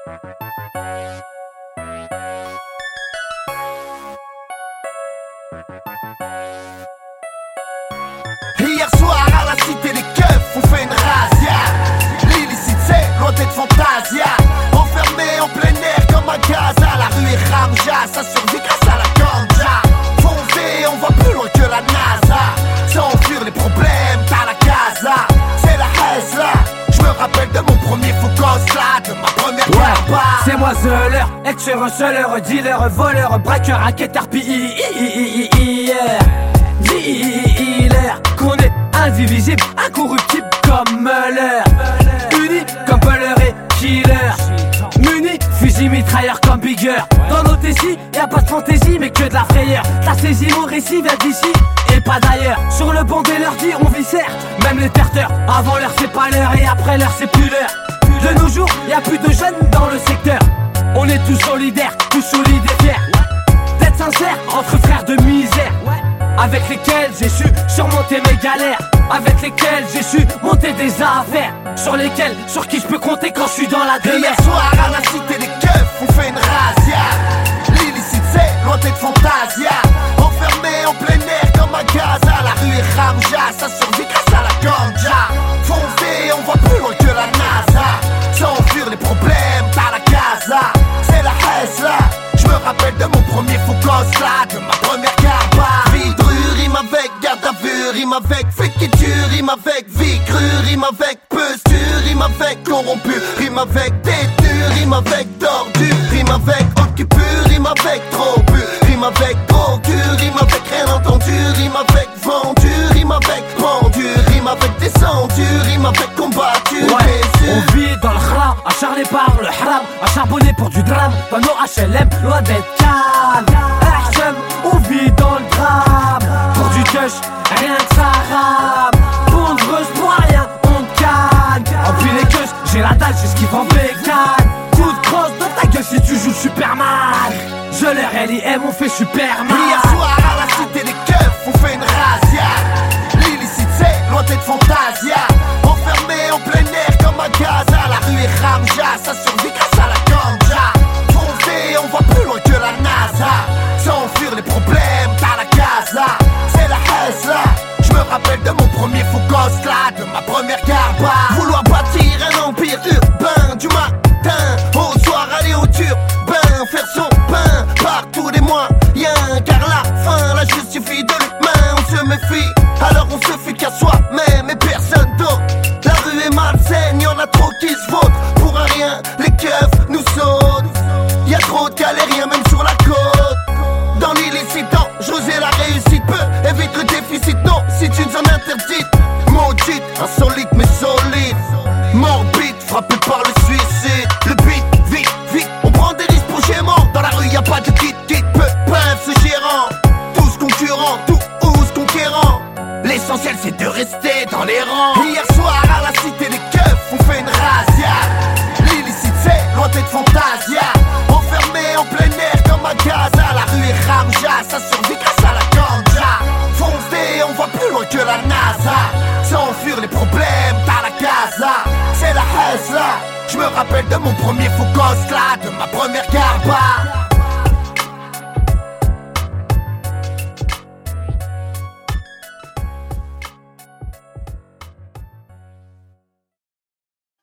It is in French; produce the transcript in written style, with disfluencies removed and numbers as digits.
Hier soir à la cité des keufs, on fait une razzia. L'illicite c'est loin d'être fantasia. Enfermé en plein air comme à Gaza. La rue est ramja, ça survit grâce à la ganja. Foncé, on va plus loin que la NASA. Sans fuir les problèmes, t'as la casa. C'est la Hesla. Je me rappelle de mon premier focus là, de ma première garba. C'est moi Zeller, ex-receleur, dealer, voleur, braqueur, raquetteur, dealer, qu'on est indivisible, incorruptible comme Muller, uni comme Buller et Killer, muni, fusil mitrailleur comme Bigger. Dans nos tessis, y'a pas de fantaisie mais que de la frayeur. T'as saisi mon récit, vient d'ici et pas d'ailleurs. Sur le banc des leurs dit on vit certes, même les terteurs. Avant l'heure c'est pas l'heure et après l'heure c'est plus l'heure. De nos jours, y'a plus de jeunes dans le secteur. On est tous solidaires, tous solides et fiers. D'être sincère entre frères de misère, avec lesquels j'ai su surmonter mes galères, avec lesquels j'ai su monter des affaires, sur qui je peux compter quand je suis dans la demeure. Hier soir à la cité des keufs, on fait une razzia. L'illicite c'est loin d'être fantasia. Enfermé en plein air comme à Gaza. La rue est ramja, ça survit grâce à la ganja. Foncé, on va plus loin que la NASA. Sans fuir les problèmes, t'as la casa. C'est la Hesla. Je me rappelle de mon premier focus là, de ma première garba. Vie drue, rime avec garde à vue, rime avec féquiture, rime avec vie crue, rime avec posture, rime avec corrompu, rime avec détenu, rime avec tordu, rime avec occupé, rime avec trop bu, rime avec gros cul, rime avec rien entendu, rime avec vendu, rime avec pendu, rime avec descendu, rime avec combattu. On vit dans le khram, acharné par le haram, à charbonner pour du drame, dans nos HLM, loin d'être calme. On vit dans le drame, pour du tush, rien que ça rame. Pour une creuse, pour rien, on gagne. Remplis les queues, j'ai la dalle, j'ai ce qui vend bécane. Coup de crosse dans ta gueule si tu joues Superman. Je leur LIM, on fait Superman. Hier soir à la cité des keufs, on fait une razzia. L'illicite c'est loin d'être fantasia. Enfermé en plein air comme à Gaza. La rue est ramja, ça survit grâce à la ganja. Foncé, on va plus loin que la NASA. Sans fuir les problèmes, t'as la casa. C'est la Hesla. Je me rappelle de mon premier focus là, de ma première garba. Vouloir bâtir un empire urbain du matin au soir, aller au turbin, faire son pain par tous les moyens. Car la fin la justifie de l'humain. On se méfie, alors on se fait qu'à soi-même et personne d'autre. La rue est malsaine, y'en a trop qui se votent. Pour un rien, les keufs nous sautent. Y'a trop de galériens même sur la côte. Dans l'illicite, dangereuse et la réussite peut éviter le déficit. Non, si tu nous en interdites, maudite, insolite mais solide. Morbide, frappé par le suicide. Le beat, vite, vite, on prend des risques pour gémant. Dans la rue y'a pas de kit, peu peuvent ce gérant. Tous concurrents, tous conquérants. L'essentiel c'est de rester dans les rangs. Hier soir à la cité des keufs, on fait une razzia. L'illicite c'est loin d'être fantasia. Enfermé en plein air comme à Gaza. La rue est ramja, ça survit grâce à la ganja. Foncé, on va plus loin que la NASA. Sans fuir les problèmes, t'as la casa. C'est la Hesla. Je me rappelle de mon premier focus là, de ma première garba.